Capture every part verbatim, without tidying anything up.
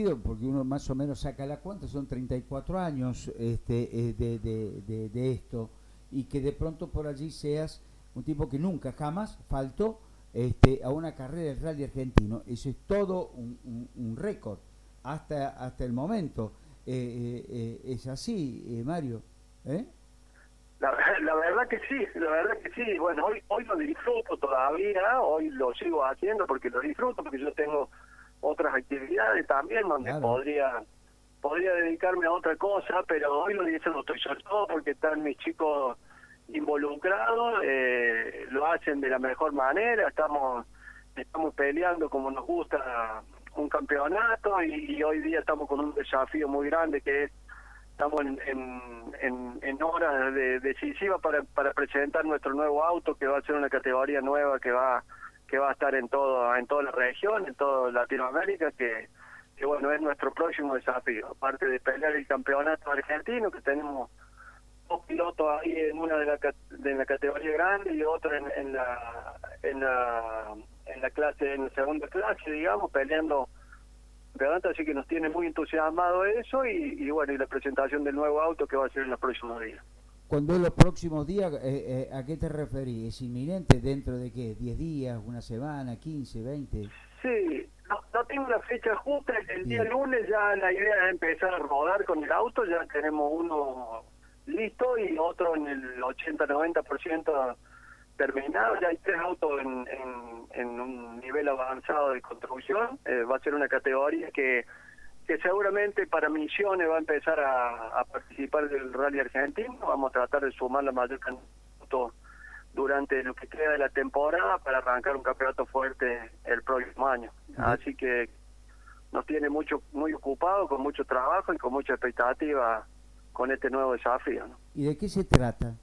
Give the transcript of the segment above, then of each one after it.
porque uno más o menos saca la cuenta, son treinta y cuatro años este, eh, de, de, de, de esto, y que de pronto por allí seas un tipo que nunca, jamás faltó este, a una carrera del rally argentino. Eso es todo un, un, un récord hasta, hasta el momento. Eh, eh, eh, es así, eh, Mario. ¿Eh? La, la verdad que sí, la verdad que sí. Bueno, hoy hoy lo disfruto todavía, hoy lo sigo haciendo porque lo disfruto, porque yo tengo otras actividades también donde Claro. podría podría dedicarme a otra cosa, pero hoy lo disfruto, y sobre todo porque están mis chicos involucrados, eh, lo hacen de la mejor manera, estamos estamos peleando como nos gusta un campeonato, y, y hoy día estamos con un desafío muy grande que es estamos en, en, en, en horas de, decisivas para, para presentar nuestro nuevo auto, que va a ser una categoría nueva que va que va a estar en todo en toda la región, en toda Latinoamérica, que, que bueno, es nuestro próximo desafío. Aparte de pelear el campeonato argentino, que tenemos dos pilotos ahí, en una de la, de la categoría grande y otro en, en la en la en la clase en la segunda clase, digamos, peleando campeonato, así que nos tiene muy entusiasmado eso, y, y bueno, y la presentación del nuevo auto que va a ser en los próximos días. Cuando es los próximos días, eh, eh, ¿a qué te referís? ¿Es inminente? ¿Dentro de qué? ¿diez días? ¿Una semana? ¿quince? ¿veinte? Sí, no, no tengo una fecha justa. El Bien. día lunes ya la idea es empezar a rodar con el auto. Ya tenemos uno listo y otro en el ochenta noventa por ciento terminado. Ya hay tres autos en, en, en un nivel avanzado de construcción. Eh, va a ser una categoría que que seguramente para Misiones va a empezar a, a participar del rally argentino. Vamos a tratar de sumar la mayor cantidad de autos durante lo que queda de la temporada para arrancar un campeonato fuerte el próximo año. Así que nos tiene mucho muy ocupado, con mucho trabajo y con mucha expectativa con este nuevo desafío, ¿no? ¿Y de qué se trata?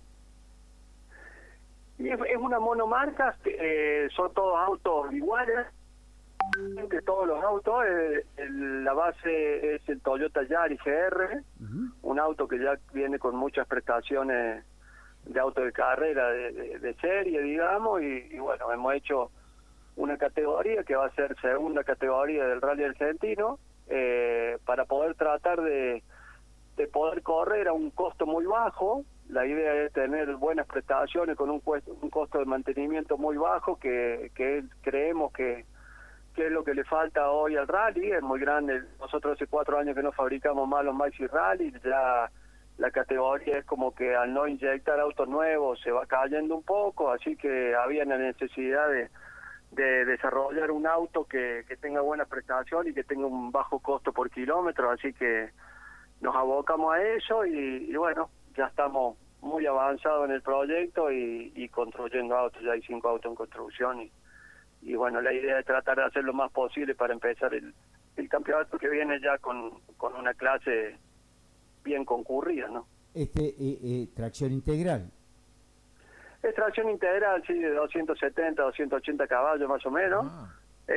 Y es, es una monomarca, eh, son todos autos iguales, que todos los autos, eh, el, la base es el Toyota Yaris G R, uh-huh. Un auto que ya viene con muchas prestaciones de auto de carrera de, de, de serie, digamos, y, y bueno, hemos hecho una categoría que va a ser segunda categoría del rally argentino, eh, para poder tratar de, de poder correr a un costo muy bajo. La idea es tener buenas prestaciones con un, cuesto, un costo de mantenimiento muy bajo, que, que creemos que que es lo que le falta hoy al rally. Es muy grande. Nosotros hace cuatro años que no fabricamos más los Maxi Rally, ya la categoría es como que al no inyectar autos nuevos se va cayendo un poco, así que había la necesidad de, de desarrollar un auto que, que tenga buena prestación y que tenga un bajo costo por kilómetro, así que nos abocamos a eso, y, y bueno, ya estamos muy avanzados en el proyecto y, y construyendo autos. Ya hay cinco autos en construcción, y y bueno, la idea es tratar de hacer lo más posible para empezar el, el campeonato que viene ya con, con una clase bien concurrida, ¿no? Este, eh, eh, tracción integral. Es tracción integral, sí, de doscientos setenta, doscientos ochenta caballos más o menos. Ah,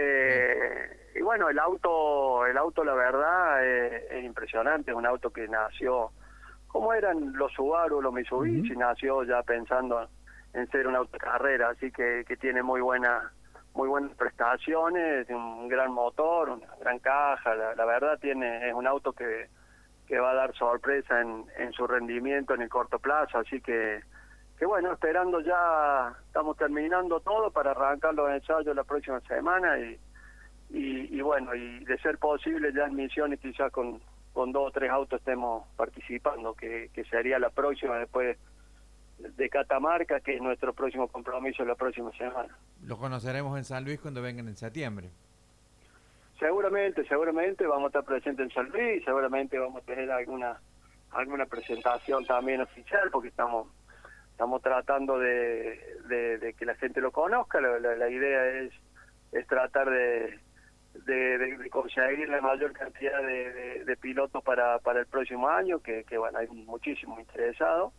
eh, y bueno, el auto, el auto la verdad es, es impresionante, es un auto que nació como eran los Subaru, los Mitsubishi, uh-huh. Nació ya pensando en ser un auto de carrera, así que, que tiene muy buena muy buenas prestaciones, un gran motor, una gran caja. La, la verdad tiene es un auto que, que va a dar sorpresa en, en su rendimiento en el corto plazo, así que que bueno, esperando, ya estamos terminando todo para arrancar los ensayos la próxima semana, y, y, y bueno, y de ser posible ya en Misiones quizás con, con dos o tres autos estemos participando, que, que sería la próxima después de Catamarca, que es nuestro próximo compromiso la próxima semana. Lo conoceremos en San Luis cuando vengan en septiembre. Seguramente, seguramente vamos a estar presentes en San Luis, seguramente vamos a tener alguna alguna presentación también oficial, porque estamos estamos tratando de, de, de que la gente lo conozca. La, la, la idea es es tratar de, de, de, de conseguir la mayor cantidad de, de, de pilotos para, para el próximo año, que, que bueno, hay muchísimos interesados.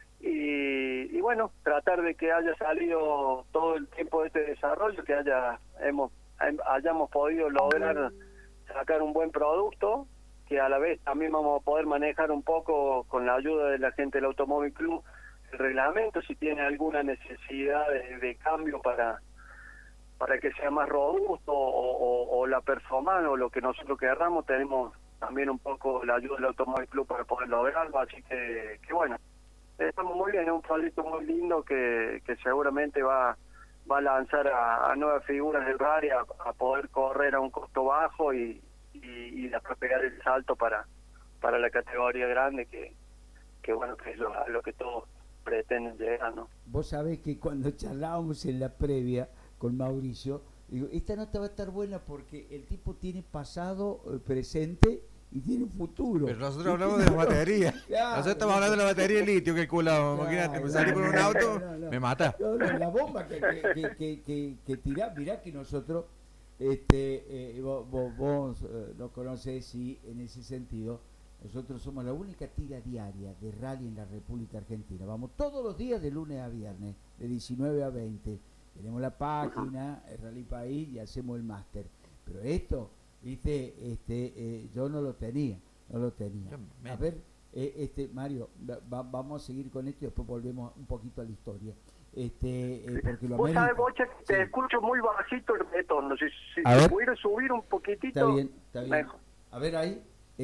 Y, y bueno, tratar de que haya salido todo el tiempo de este desarrollo, que haya hemos hayamos podido lograr sacar un buen producto, que a la vez también vamos a poder manejar un poco con la ayuda de la gente del Automóvil Club el reglamento, si tiene alguna necesidad de, de cambio para para que sea más robusto o, o, o la performance o lo que nosotros querramos. Tenemos también un poco la ayuda del Automóvil Club para poder lograrlo, así que, que bueno, estamos muy bien, es un proyecto muy lindo que, que seguramente va va a lanzar a, a nuevas figuras del rally a, a poder correr a un costo bajo y, y, y después pegar el salto para para la categoría grande, que, que bueno, que es lo, a lo que todos pretenden llegar, ¿no? Vos sabés que cuando charlábamos en la previa con Mauricio, digo, esta nota va a estar buena porque el tipo tiene pasado, eh, presente y tiene futuro. Pero nosotros hablamos de las baterías. Claro, nosotros estamos hablando de la batería de litio, que culado. Claro, imagínate, me salí con un auto, no, no, me mata. No, no, la bomba que, que, que, que, que, que tirá, mirá que nosotros, este, eh, vos, vos, vos eh, lo conocés y en ese sentido, nosotros somos la única tira diaria de rally en la República Argentina. Vamos todos los días de lunes a viernes, de diecinueve a veinte. Tenemos la página, el Rally País, y hacemos el máster. Pero esto, viste, este, eh, yo no lo tenía, no lo tenía. A ver, eh, este Mario, va, vamos a seguir con esto y después volvemos un poquito a la historia. Este, eh, porque lo Vos América, sabés, Bocha, te sí. escucho muy bajito el retorno. Si, si, a si ver, pudiera subir un poquitito, está bien, está bien. mejor. A ver ahí.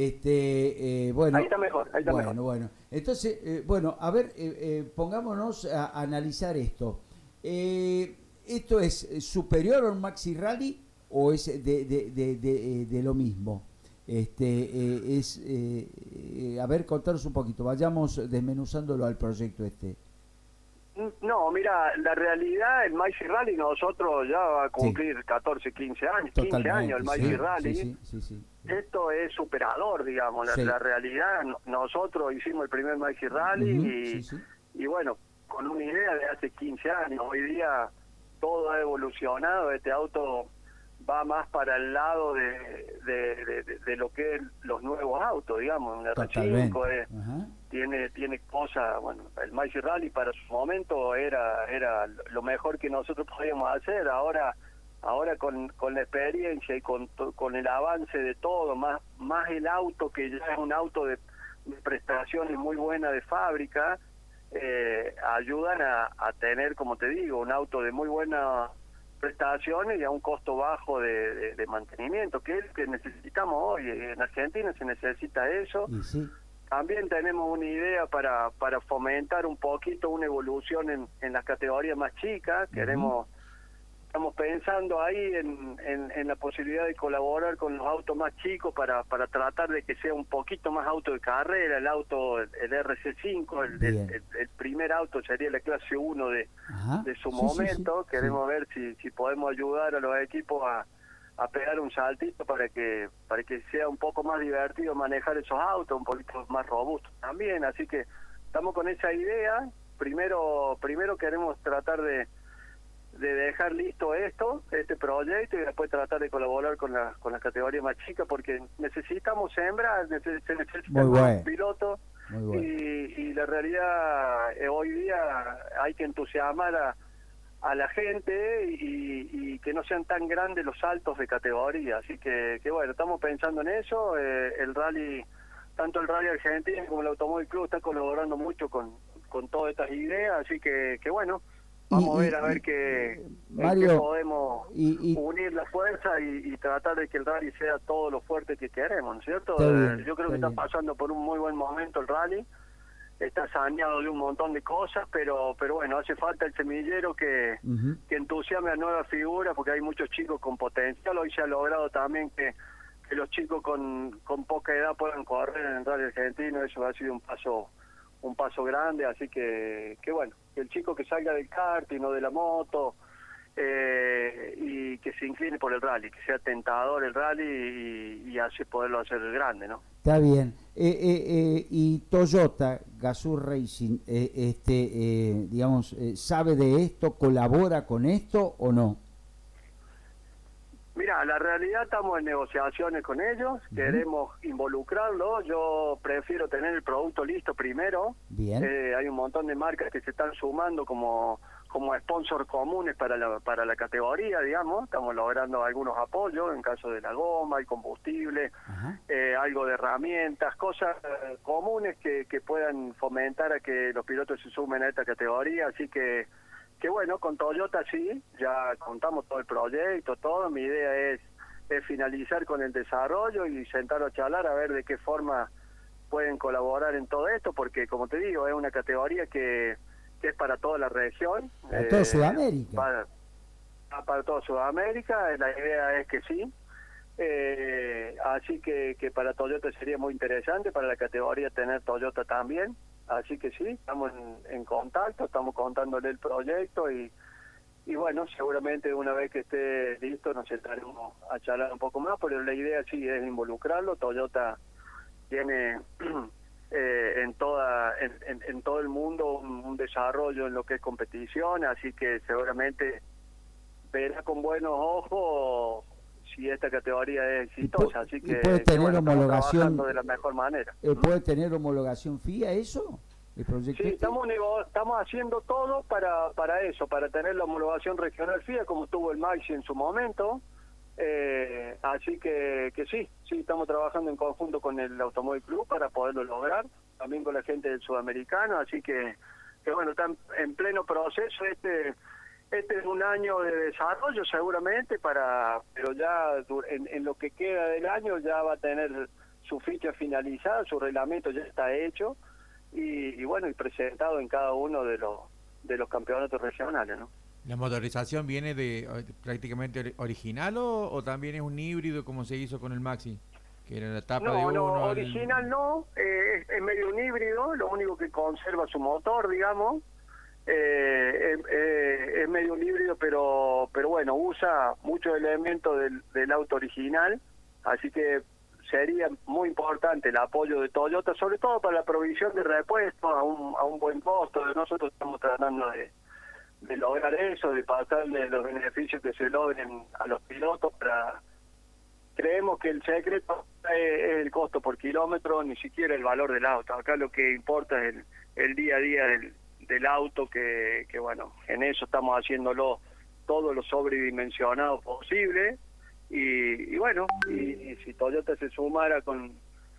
Este, eh, bueno, ahí está mejor, ahí está bueno, mejor. bueno. Entonces, eh, bueno, a ver, eh, eh, pongámonos a, a analizar esto. Eh, ¿Esto es superior a un Maxi Rally o es de, de, de, de, de lo mismo? Este, eh, es, eh, eh, a ver, contanos un poquito, vayamos desmenuzándolo al proyecto este. No, mira, la realidad, el Maxi Rally nosotros ya va a cumplir sí. catorce, quince años, Totalmente, quince años el Maxi sí, Rally. Sí, sí, sí, sí. Esto es superador, digamos, la, sí. la realidad. Nosotros hicimos el primer Maxi Rally uh-huh, y, sí, sí. y bueno, con una idea de hace quince años. Hoy día todo ha evolucionado, este auto va más para el lado de, de, de, de, de lo que es los nuevos autos, digamos, un R cinco es, uh-huh. tiene tiene cosas, bueno, el Maxi Rally para su momento era era lo mejor que nosotros podíamos hacer. Ahora ahora con, con la experiencia y con con el avance de todo, más más el auto, que ya es un auto de, de prestaciones muy buenas de fábrica, eh, ayudan a, a tener, como te digo, un auto de muy buena prestaciones y a un costo bajo de, de, de mantenimiento, que es lo que necesitamos hoy. En Argentina se necesita eso. Sí. También tenemos una idea para para fomentar un poquito una evolución en, en las categorías más chicas. Uh-huh. Queremos, estamos pensando ahí en, en, en la posibilidad de colaborar con los autos más chicos para para tratar de que sea un poquito más auto de carrera. El auto, el, el R C cinco, el, el, el, el primer auto sería la clase uno de, de su sí, momento. Sí, sí. Queremos sí. ver si si podemos ayudar a los equipos a a pegar un saltito para que para que sea un poco más divertido manejar esos autos, un poquito más robustos también. Así que estamos con esa idea. Primero primero queremos tratar de de dejar listo esto, este proyecto, y después tratar de colaborar con la con las categorías más chicas, porque necesitamos sembrar, se necesitan bueno. pilotos, bueno. y, y la realidad eh, hoy día hay que entusiasmar a, a la gente y, y que no sean tan grandes los saltos de categoría. Así que, que bueno, estamos pensando en eso. Eh, el rally, tanto el Rally Argentina como el Automóvil Club está colaborando mucho con, con todas estas ideas, así que, que bueno, vamos y, a ver, y, a ver qué, Mario, qué podemos y, y, unir la fuerza y, y tratar de que el rally sea todo lo fuerte que queremos, ¿no es cierto? Bien, eh, yo creo que está está pasando por un muy buen momento el rally, está saneado de un montón de cosas, pero pero bueno, hace falta el semillero que, uh-huh. que entusiasme a nuevas figuras, porque hay muchos chicos con potencial. Hoy se ha logrado también que, que los chicos con, con poca edad puedan correr en el rally argentino. Eso ha sido un paso un paso grande, así que que bueno, que el chico que salga del kart y no de la moto, eh, y que se incline por el rally, que sea tentador el rally y, y así poderlo hacer grande, ¿no? Está bien. Eh, eh, eh, y Toyota Gazoo Racing, eh, este, eh, digamos, eh, ¿sabe de esto? ¿Colabora con esto o no? Mira, la realidad estamos en negociaciones con ellos, uh-huh. queremos involucrarlo. Yo prefiero tener el producto listo primero. Bien. Eh, hay un montón de marcas que se están sumando como como sponsor comunes para la para la categoría, digamos. Estamos logrando algunos apoyos en caso de la goma, el combustible, uh-huh. eh, algo de herramientas, cosas eh, comunes que, que puedan fomentar a que los pilotos se sumen a esta categoría. Así que que bueno, con Toyota sí, ya contamos todo el proyecto, todo. Mi idea es, es finalizar con el desarrollo y sentarnos a charlar a ver de qué forma pueden colaborar en todo esto, porque como te digo, es una categoría que, que es para toda la región. Para eh, toda Sudamérica. Para, para toda Sudamérica, la idea es que sí. Eh, así que, que para Toyota sería muy interesante, para la categoría tener Toyota también. Así que sí, estamos en, en contacto, estamos contándole el proyecto y, y bueno, seguramente una vez que esté listo nos sentaremos a charlar un poco más, pero la idea sí es involucrarlo. Toyota tiene eh, en toda en, en, en todo el mundo un, un desarrollo en lo que es competición, así que seguramente verá con buenos ojos si esta categoría es exitosa, así que puede tener que, bueno, homologación de la mejor manera. Eh, ¿Puede tener homologación F I A eso? ¿El proyecto sí, este? estamos estamos haciendo todo para para eso, para tener la homologación regional F I A como tuvo el Maxi en su momento. Eh, así que, que sí, sí, estamos trabajando en conjunto con el Automóvil Club para poderlo lograr, también con la gente del Sudamericano, así que, que bueno, están en pleno proceso. Este este es un año de desarrollo seguramente, para pero ya en, en lo que queda del año ya va a tener su ficha finalizada, su reglamento ya está hecho y, y bueno, y presentado en cada uno de los de los campeonatos regionales, ¿no? ¿La motorización viene de prácticamente original o, o también es un híbrido como se hizo con el Maxi? Que era la tapa no, de uno. No, original el... no, eh, es, es medio un híbrido, lo único que conserva su motor, digamos, eh, eh, es medio un híbrido, pero pero bueno, usa muchos elementos del, del auto original, así que sería muy importante el apoyo de Toyota, sobre todo para la provisión de repuestos a un, a un buen costo. Nosotros estamos tratando de de lograr eso, de pasarle los beneficios que se logren a los pilotos. Para creemos que el secreto es el costo por kilómetro, ni siquiera el valor del auto. Acá lo que importa es el, el día a día del, del auto, que, que bueno, en eso estamos haciéndolo todo lo sobredimensionado posible y, y bueno, y, y si Toyota se sumara con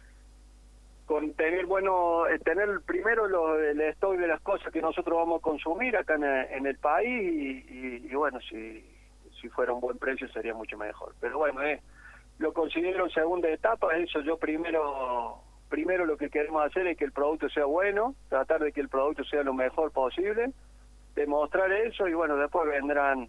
con tener bueno eh, tener primero lo, el stock de las cosas que nosotros vamos a consumir acá en el, en el país y, y, y bueno, si si fuera un buen precio sería mucho mejor, pero bueno, eh, lo considero segunda etapa. Eso yo primero primero lo que queremos hacer es que el producto sea bueno, tratar de que el producto sea lo mejor posible, demostrar eso y bueno, después vendrán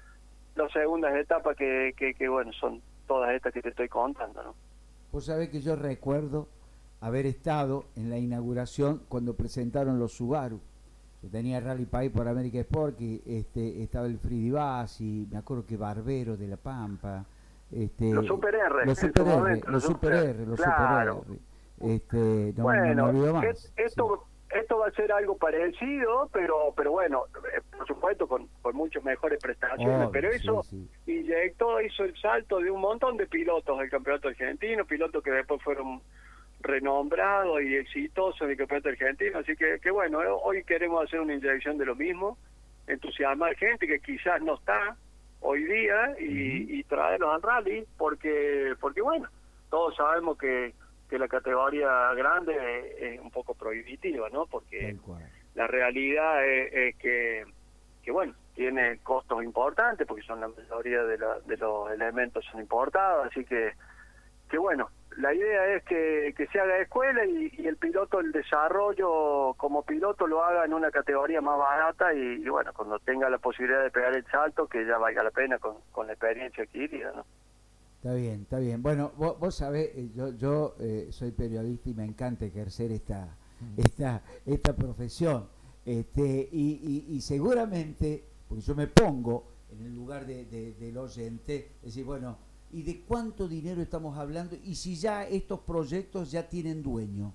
las segundas etapas que, que, que bueno, son todas estas que te estoy contando, ¿no? Vos sabés que yo recuerdo haber estado en la inauguración cuando presentaron los Subaru. Yo tenía Rally País por América Sport, que este, estaba el Freddy Bassi, me acuerdo que Barbero de La Pampa. Este, los Super R. Los Super R, momento, los Super R, los claro. Super R. Este, no, bueno, no me olvido más. Es, esto, sí. esto va a ser algo parecido, pero pero bueno, eh, por supuesto con, con muchas mejores prestaciones, oh, pero eso sí, sí. inyectó, hizo el salto de un montón de pilotos del campeonato argentino, pilotos que después fueron renombrado y exitoso en el campeonato argentino, así que, que bueno, hoy queremos hacer una inyección de lo mismo, entusiasmar gente que quizás no está hoy día y, uh-huh. y traerlos al rally, porque porque bueno, todos sabemos que, que la categoría grande es, es un poco prohibitiva, ¿no? Porque la realidad es, es que, que bueno, tiene costos importantes, porque son la mayoría de, la, de los elementos son importados, así que que bueno, la idea es que, que se haga escuela y, y el piloto, el desarrollo como piloto lo haga en una categoría más barata y, y bueno, cuando tenga la posibilidad de pegar el salto, que ya valga la pena con, con la experiencia adquirida, ¿no? Está bien, está bien. Bueno, vos, vos sabés, yo, yo eh, soy periodista y me encanta ejercer esta, mm. esta, esta profesión. Este, y, y, y seguramente, porque yo me pongo en el lugar de, de, del oyente, decir, bueno, ¿y de cuánto dinero estamos hablando? Y si ya estos proyectos ya tienen dueño.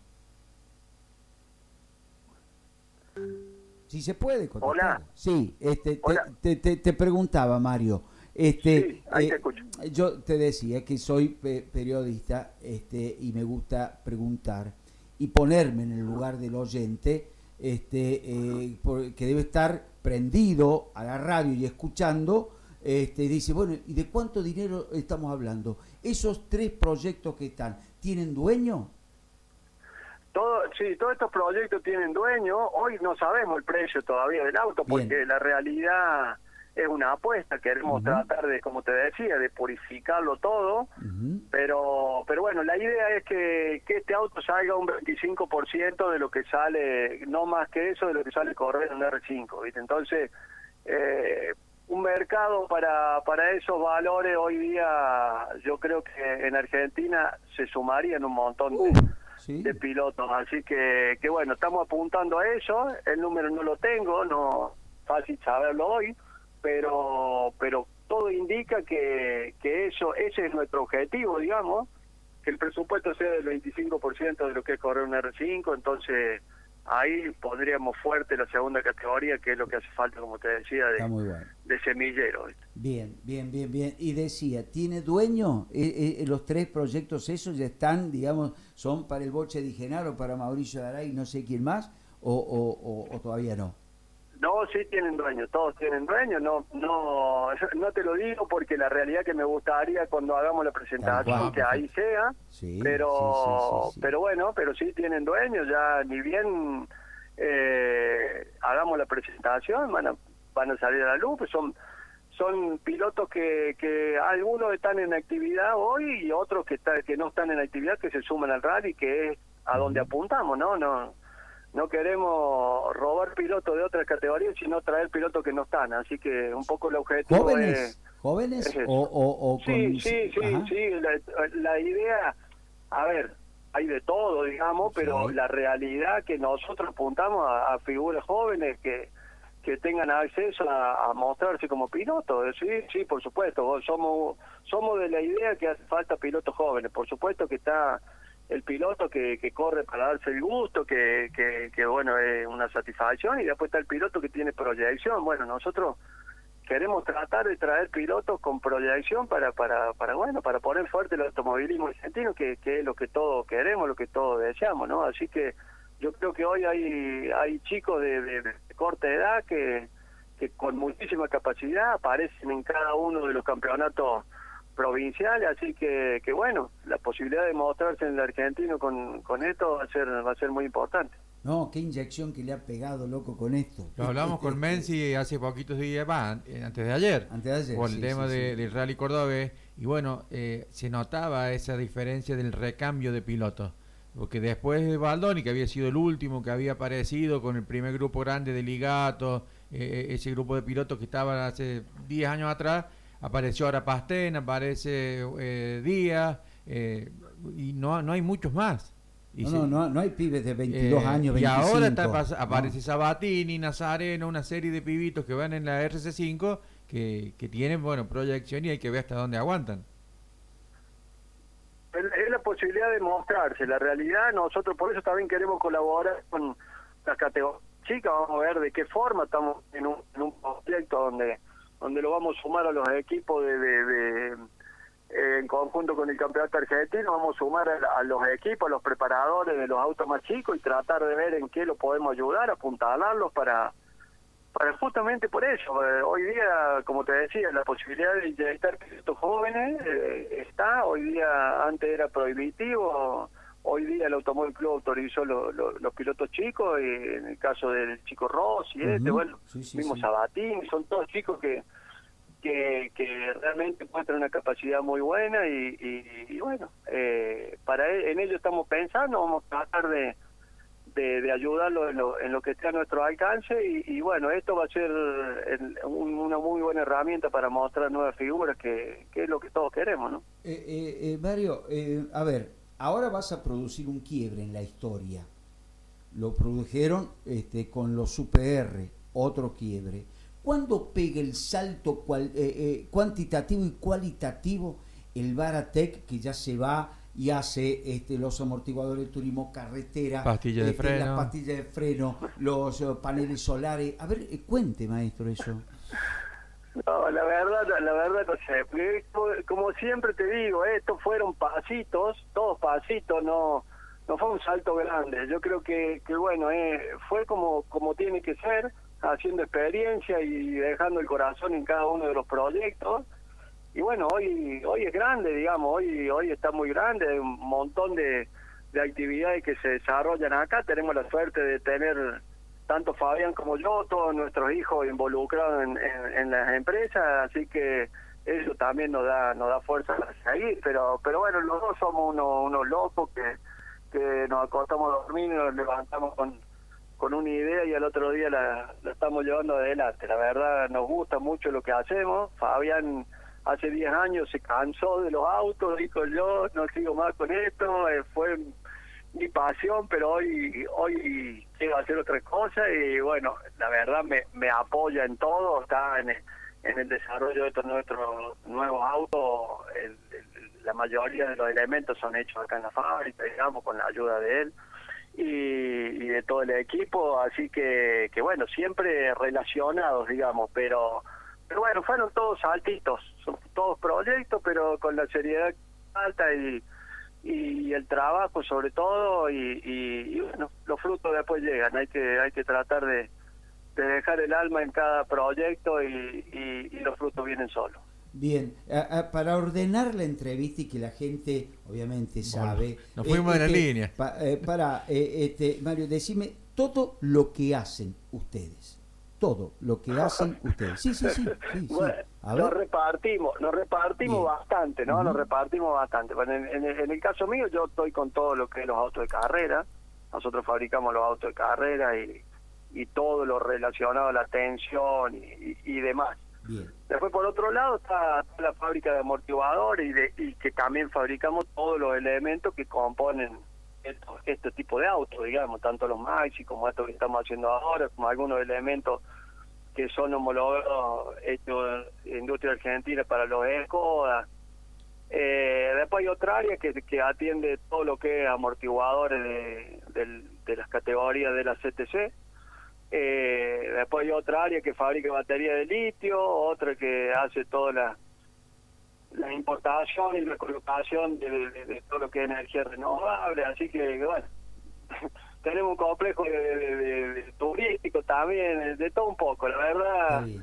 Si se puede contestar. Hola. Sí, este, Hola. Te, te, te preguntaba, Mario. Este, sí, ahí eh, te escucho. Yo te decía que soy pe- periodista este, y me gusta preguntar y ponerme en el lugar del oyente, este, eh, por, que debe estar prendido a la radio y escuchando. Este, dice, bueno, ¿y de cuánto dinero estamos hablando? ¿Esos tres proyectos que están, tienen dueño? todo, sí, todos estos proyectos tienen dueño. Hoy no sabemos el precio todavía del auto porque Bien. la realidad es una apuesta. Queremos uh-huh. tratar de, como te decía, de purificarlo todo. Uh-huh. Pero pero bueno, la idea es que, que este auto salga un veinticinco por ciento de lo que sale, no más que eso, de lo que sale correr en R cinco, ¿viste? Entonces, eh, un mercado para para esos valores hoy día, yo creo que en Argentina se sumarían un montón uh. de... ¿Sí? de pilotos, así que que bueno, estamos apuntando a eso. El número no lo tengo, no fácil saberlo hoy, pero pero todo indica que que eso ese es nuestro objetivo, digamos, que el presupuesto sea del veinticinco por ciento de lo que es correr un R cinco. Entonces ahí pondríamos fuerte la segunda categoría, que es lo que hace falta, como te decía, de, bueno. de semillero. Bien, bien, bien, bien. Y decía, ¿tiene dueño? Eh, eh, los tres proyectos esos ya están, digamos, son para el Boche de Genaro, para Mauricio Garay, no sé quién más, o, o, o, o todavía no. No, sí tienen dueño, todos tienen dueño. No, no, no te lo digo porque la realidad que me gustaría cuando hagamos la presentación cual, que ahí sea, sí, pero, sí, sí, sí, sí. pero bueno, pero sí tienen dueño. Ya ni bien eh, hagamos la presentación, van a, van a salir a la luz. Pues son, son pilotos que, que algunos están en actividad hoy y otros que está, que no están en actividad, que se suman al rally, que es a donde apuntamos, ¿no? No. No queremos robar pilotos de otras categorías, sino traer pilotos que no están. Así que un poco el objetivo ¿Jóvenes? es... ¿Jóvenes? Es o, o, o sí, con... sí, sí, Ajá. sí. La, la idea, a ver, hay de todo, digamos, pero sí. la realidad que nosotros apuntamos a, a figuras jóvenes que que tengan acceso a, a mostrarse como pilotos. Sí, sí, por supuesto. Somos, somos de la idea que hace falta pilotos jóvenes. Por supuesto que está... el piloto que, que corre para darse el gusto, que, que, que bueno, es una satisfacción, y después está el piloto que tiene proyección. Bueno, nosotros queremos tratar de traer pilotos con proyección para, para, para bueno, para poner fuerte el automovilismo argentino, que, que es lo que todos queremos, lo que todos deseamos, ¿no? Así que yo creo que hoy hay, hay chicos de, de, de corta edad que, que con muchísima capacidad aparecen en cada uno de los campeonatos provinciales, así que que bueno, la posibilidad de mostrarse en el argentino con, con esto va a ser va a ser muy importante. No, qué inyección que le ha pegado, loco, con esto. Lo hablamos este, con Menzi hace poquitos días, va, antes de ayer, antes de ayer por el sí, tema sí, de, sí. del Rally Cordobés, y bueno, eh, se notaba esa diferencia del recambio de pilotos, porque después de Baldoni, que había sido el último que había aparecido con el primer grupo grande de Ligato, eh, ese grupo de pilotos que estaban hace diez años atrás, apareció ahora Pastén, aparece eh, Díaz, eh, y no no hay muchos más. Y no, se, no, no, no hay pibes de veintidós eh, años, veinticinco. Y ahora está, aparece no. Sabatini, Nazareno, una serie de pibitos que van en la R C cinco que, que tienen, bueno, proyección, y hay que ver hasta dónde aguantan. Es, es la posibilidad de mostrarse. La realidad, nosotros por eso también queremos colaborar con las categorías chicas. Vamos a ver de qué forma. Estamos en un, en un proyecto donde donde lo vamos a sumar a los equipos de, de, de eh, en conjunto con el campeonato argentino, vamos a sumar a, a los equipos, a los preparadores de los autos más chicos, y tratar de ver en qué lo podemos ayudar, apuntalarlos para para justamente por eso. Eh, hoy día, como te decía, la posibilidad de inyectar pilotos jóvenes eh, está. Hoy día, antes era prohibitivo. Hoy día el Automóvil Club autorizó lo, lo, los pilotos chicos, y en el caso del chico Rossi, uh-huh. este, bueno, sí, sí, mismo sí. Sabatini, son todos chicos que que, que realmente muestran una capacidad muy buena, y, y, y bueno, eh, para él, en ello estamos pensando, vamos a tratar de, de, de ayudarlo en lo, en lo que esté a nuestro alcance, y, y bueno, esto va a ser el, un, una muy buena herramienta para mostrar nuevas figuras, que, que es lo que todos queremos, ¿no? Eh, eh, eh, Mario, eh, a ver, ahora vas a producir un quiebre en la historia. Lo produjeron este, con los U P R, otro quiebre. ¿Cuándo pega el salto cual, eh, eh, cuantitativo y cualitativo el Baratec, que ya se va y hace este, los amortiguadores de turismo, carretera, pastillas este, de freno, las pastillas de freno, los uh, paneles solares? A ver, eh, cuente, maestro, eso. No, la verdad, la verdad no sé, porque como siempre te digo, estos fueron pasitos, todos pasitos, no no fue un salto grande. Yo creo que, que bueno, eh, fue como como tiene que ser, haciendo experiencia y dejando el corazón en cada uno de los proyectos. Y bueno, hoy hoy es grande, digamos, hoy hoy está muy grande, hay un montón de, de actividades que se desarrollan acá. Tenemos la suerte de tener tanto Fabián como yo, todos nuestros hijos involucrados en, en, en las empresas, así que eso también nos da nos da fuerza para seguir, pero pero bueno, los dos somos unos, unos locos que, que nos acostamos a dormir y nos levantamos con, con una idea y al otro día la, la estamos llevando adelante. La verdad nos gusta mucho lo que hacemos. Fabián hace diez años se cansó de los autos, dijo yo no sigo más con esto, eh, fue mi pasión, pero hoy hoy quiero hacer otra cosa y bueno, la verdad me, me apoya en todo, está en el, en el desarrollo de estos nuestros nuevos autos. El, el, la mayoría de los elementos son hechos acá en la fábrica, digamos, con la ayuda de él y, y de todo el equipo, así que, que bueno, siempre relacionados, digamos, pero pero bueno, fueron todos saltitos, son todos proyectos, pero con la seriedad alta y y el trabajo sobre todo y, y, y bueno, los frutos después llegan. Hay que hay que tratar de, de dejar el alma en cada proyecto y, y, y los frutos vienen solos. Bien, a, a, para ordenar la entrevista y que la gente obviamente sabe, bueno, nos fuimos eh, en la este, línea pa, eh, para eh, este Mario, decime todo lo que hacen ustedes. Todo lo que hacen ustedes. Sí, sí, sí. sí, bueno, sí. A nos ver. repartimos, nos repartimos Bien. bastante, ¿no? Uh-huh. Nos repartimos bastante. Bueno, en, en, en el caso mío, yo estoy con todo lo que es los autos de carrera. Nosotros fabricamos los autos de carrera y, y todo lo relacionado a la tensión y, y, y demás. Bien. Después, por otro lado, está la fábrica de amortiguadores y, de, y que también fabricamos todos los elementos que componen esto, este tipo de autos, digamos, tanto los Maxi como estos que estamos haciendo ahora, como algunos elementos que son homologados hechos en industria argentina para los Skoda. Eh, después hay otra área que, que atiende todo lo que es amortiguadores de, de, de las categorías de la C T C. Eh, después hay otra área que fabrica baterías de litio, otra que hace toda la la importación y la colocación de, de, de todo lo que es energía renovable, así que bueno, tenemos un complejo de, de, de, de turístico también, de todo un poco, la verdad. Bien,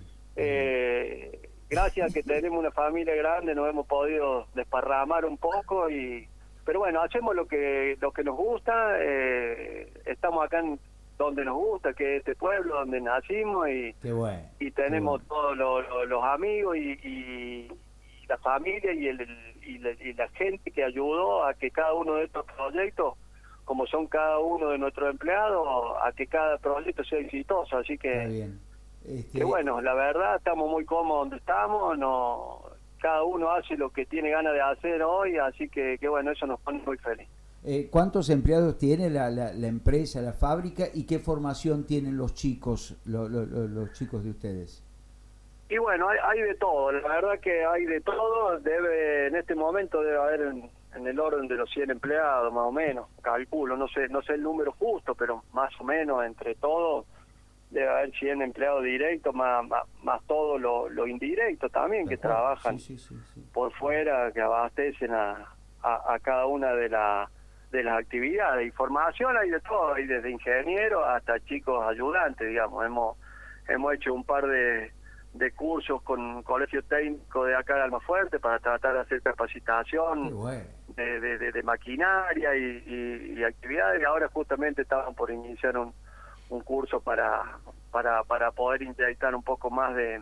eh, bien. Gracias a que tenemos una familia grande nos hemos podido desparramar un poco, y pero bueno, hacemos lo que lo que nos gusta, eh, estamos acá en donde nos gusta, que es este pueblo donde nacimos, y, qué bueno, y tenemos bueno. todos los, los, los amigos y, y la familia y, el, y, la, y la gente que ayudó a que cada uno de estos proyectos, como son cada uno de nuestros empleados, a que cada proyecto sea exitoso. Así que, está bien. Este... que bueno, la verdad estamos muy cómodos donde estamos, no, cada uno hace lo que tiene ganas de hacer hoy, así que, que bueno, eso nos pone muy feliz. Eh, ¿Cuántos empleados tiene la, la, la empresa, la fábrica, y qué formación tienen los chicos, lo, lo, lo, los chicos de ustedes? Y bueno, hay, hay de todo, la verdad que hay de todo. Debe en este momento debe haber en, en el orden de los cien empleados, más o menos, calculo, no sé no sé el número justo, pero más o menos entre todos debe haber cien empleados directos, más más, más todo lo, lo indirecto también, que trabajan sí, sí, sí, sí. por fuera, que abastecen a, a, a cada una de, la, de las actividades. Y formación hay de todo, hay desde ingenieros hasta chicos ayudantes, digamos. Hemos, hemos hecho un par de de cursos con colegio técnico de acá de Almafuerte para tratar de hacer capacitación bueno. de, de, de, de maquinaria y, y, y actividades, y ahora justamente estaban por iniciar un, un curso para, para para poder inyectar un poco más de,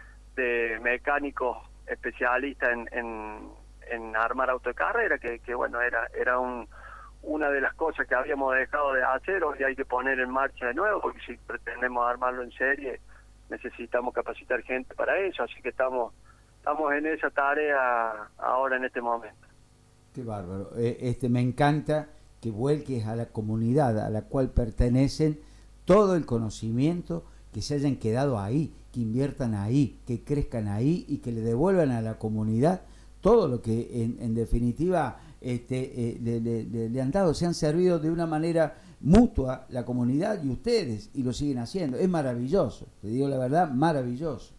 de mecánicos especialistas en, en, en armar auto de carrera, que, que bueno, era era un una de las cosas que habíamos dejado de hacer, hoy hay que poner en marcha de nuevo, porque si pretendemos armarlo en serie necesitamos capacitar gente para eso, así que estamos estamos en esa tarea ahora en este momento. Qué bárbaro. Eh, este me encanta que vuelques a la comunidad a la cual pertenecen todo el conocimiento, que se hayan quedado ahí, que inviertan ahí, que crezcan ahí y que le devuelvan a la comunidad todo lo que en, en definitiva este, eh, le, le, le, le han dado. Se han servido de una manera mutua la comunidad y ustedes, y lo siguen haciendo. Es maravilloso, te digo la verdad, maravilloso.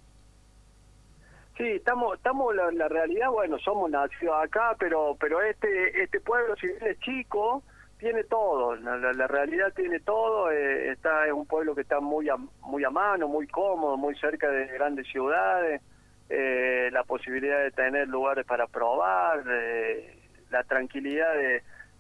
Sí, estamos, estamos la, la realidad, bueno, somos nacidos acá, pero pero este este pueblo, si bien es chico, tiene todo, la, la, la realidad tiene todo, eh, está es un pueblo que está muy a, muy a mano, muy cómodo, muy cerca de grandes ciudades, eh, la posibilidad de tener lugares para probar, eh, la tranquilidad de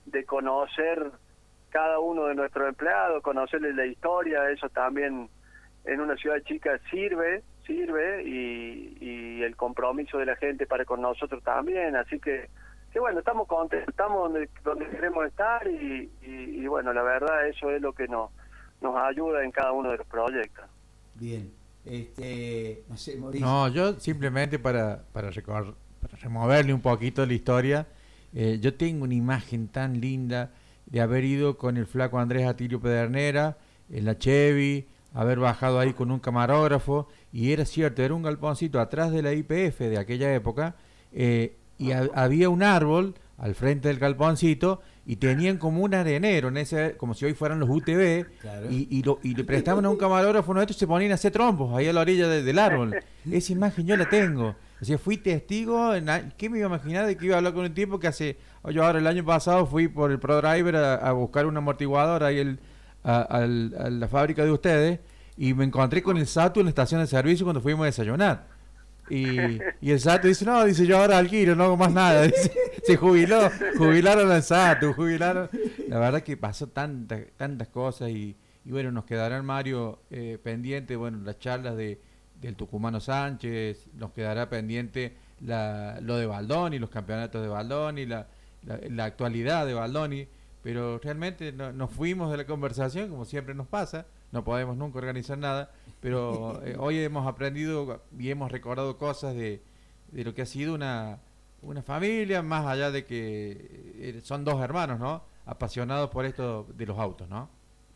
de conocer cada uno de nuestros empleados, conocerles la historia, eso también en una ciudad chica sirve, sirve, y, y el compromiso de la gente para con nosotros también, así que, que bueno, estamos contentos, estamos donde, donde queremos estar, y, y, y bueno, la verdad eso es lo que nos, nos ayuda en cada uno de los proyectos. Bien, este, no sé, Mauricio. No, yo simplemente para, para, recor- para removerle un poquito la historia, eh, yo tengo una imagen tan linda de haber ido con el flaco Andrés Atilio Pedernera en la Chevy, haber bajado ahí con un camarógrafo, y era cierto, era un galponcito atrás de la I P F de aquella época, eh, y ha, había un árbol al frente del galponcito, y tenían como un arenero, en ese, como si hoy fueran los U T V, claro. y, y, lo, y le prestaban a un camarógrafo nuestro y se ponían a hacer trompos ahí a la orilla de, del árbol. Esa imagen yo la tengo. O sea, fui testigo, en, ¿qué me iba a imaginar de que iba a hablar con un tipo que hace, yo ahora el año pasado fui por el ProDriver a, a buscar un amortiguador ahí el, a, a, a la fábrica de ustedes, y me encontré con el Satu en la estación de servicio cuando fuimos a desayunar. Y, y el Satu dice, no, dice, yo ahora alquilo, no hago más nada. Dice, se jubiló, jubilaron al Satu, jubilaron. La verdad que pasó tantas tantas cosas, y, y bueno, nos quedará Mario eh, pendiente, bueno, las charlas de del Tucumano Sánchez, nos quedará pendiente la, lo de Baldoni, los campeonatos de Baldoni, la, la, la actualidad de Baldoni, pero realmente no, nos fuimos de la conversación, como siempre nos pasa, no podemos nunca organizar nada, pero eh, hoy hemos aprendido y hemos recordado cosas de, de lo que ha sido una, una familia, más allá de que eh, son dos hermanos, ¿no? Apasionados por esto de los autos, ¿no?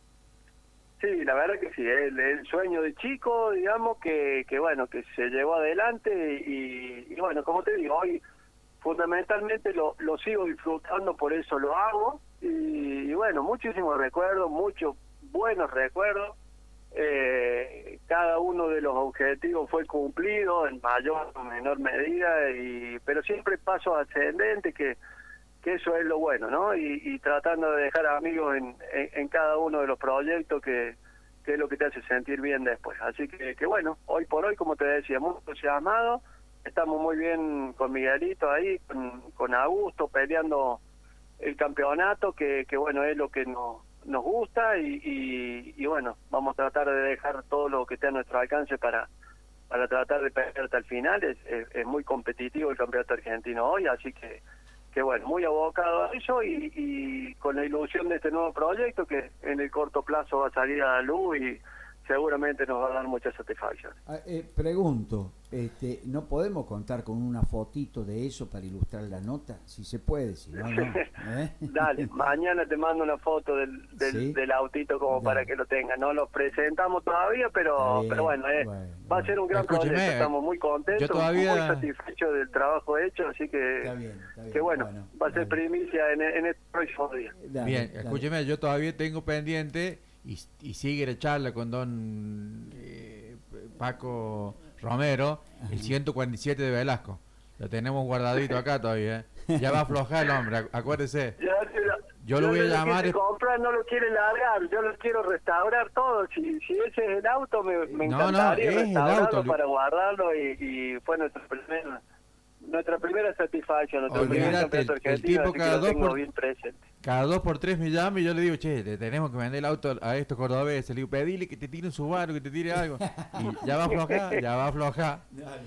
Sí, la verdad que sí, el, el sueño de chico, digamos, que, que bueno, que se llevó adelante, y, y bueno, como te digo, hoy fundamentalmente lo, lo sigo disfrutando, por eso lo hago, y, y bueno, muchísimos recuerdos, muchos buenos recuerdos, eh, cada uno de los objetivos fue cumplido en mayor o menor medida, y pero siempre pasos ascendentes, que que eso es lo bueno, ¿no? Y, y tratando de dejar amigos en, en, en cada uno de los proyectos, que, que es lo que te hace sentir bien después. Así que, que bueno, hoy por hoy, como te decía, muy entusiasmado, estamos muy bien con Miguelito ahí, con, con Augusto, peleando el campeonato, que, que bueno, es lo que nos, nos gusta, y, y, y bueno, vamos a tratar de dejar todo lo que esté a nuestro alcance para, para tratar de pelear hasta el final. Es, es, es muy competitivo el campeonato argentino hoy, así que que bueno, muy abocado a eso, y, y con la ilusión de este nuevo proyecto que en el corto plazo va a salir a la luz, y seguramente nos va a dar mucha satisfacción. Ah, eh, pregunto, este, ¿no podemos contar con una fotito de eso para ilustrar la nota? Si se puede, si no, no. ¿Eh? Dale, mañana te mando una foto del, del, ¿sí? del autito como Dale. Para que lo tengan. No lo presentamos todavía, pero bien, pero bueno, eh, bueno, va a ser un gran Escúcheme, proyecto, estamos muy contentos, todavía... muy satisfechos del trabajo hecho, así que, está bien, está bien. que bueno, bueno, va a ser dale. primicia en, en este próximo día. Dale, bien, dale. Escúcheme, yo todavía tengo pendiente, y, y sigue la charla con don eh, Paco Romero, Ajá. el ciento cuarenta y siete de Velasco. Lo tenemos guardadito acá todavía. ¿eh? Ya va a aflojar el hombre, acuérdese. Ya, ya, yo lo voy a llamar. Que comprar no lo quiere largar, yo lo quiero restaurar todo. Si, si ese es el auto, me, me no, encantaría no, restaurarlo para guardarlo, y, y fue nuestra primera, nuestra primera satisfacción. Nuestra Olvídate, primera el, el tipo cada dos, por, bien presente. cada dos por tres me llama y yo le digo, che, le tenemos que vender el auto a estos cordobeses. Le digo, pedile que te tire un Subaru, que te tire algo. Y ya va a aflojar, ya va a aflojar.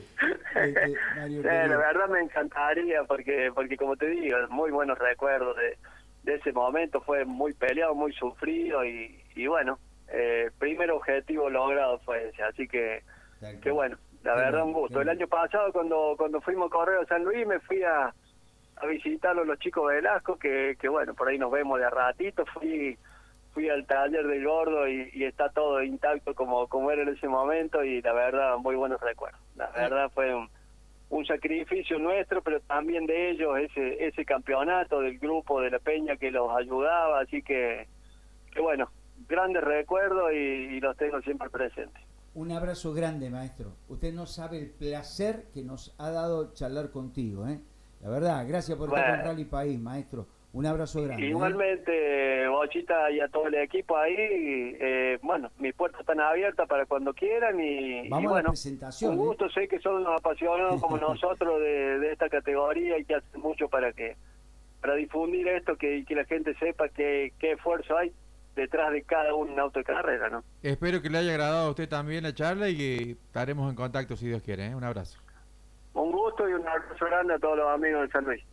Este, Mario, sí, la verdad me encantaría, porque porque como te digo, muy buenos recuerdos de, de ese momento. Fue muy peleado, muy sufrido, y, y bueno, eh, primer objetivo logrado fue ese, así que que bueno, la verdad un gusto. El año pasado cuando cuando fuimos a Correo San Luis, me fui a, a visitarlo los chicos de Velasco, que, que bueno, por ahí nos vemos de a ratito. Fui fui al taller del Gordo, y, y está todo intacto como como era en ese momento, y la verdad muy buenos recuerdos. La verdad fue un, un sacrificio nuestro, pero también de ellos, ese ese campeonato del grupo de la Peña que los ayudaba, así que que bueno, grandes recuerdos, y, y los tengo siempre presentes. Un abrazo grande, maestro. Usted no sabe el placer que nos ha dado charlar contigo, ¿eh? La verdad, gracias por bueno. estar con Rally País, maestro. Un abrazo grande. Igualmente, ¿eh? Bochita, y a todo el equipo ahí, eh, bueno, mis puertas están abiertas para cuando quieran, y, Vamos y bueno, a la presentación, un gusto, ¿eh? sé que son unos apasionados como nosotros de, de esta categoría, y que hacen mucho para que para difundir esto, que, que la gente sepa qué qué esfuerzo hay detrás de cada un auto de carrera, ¿no? Espero que le haya agradado a usted también la charla y que estaremos en contacto si Dios quiere, ¿eh? Un abrazo. Un gusto y un abrazo grande a todos los amigos de San Luis.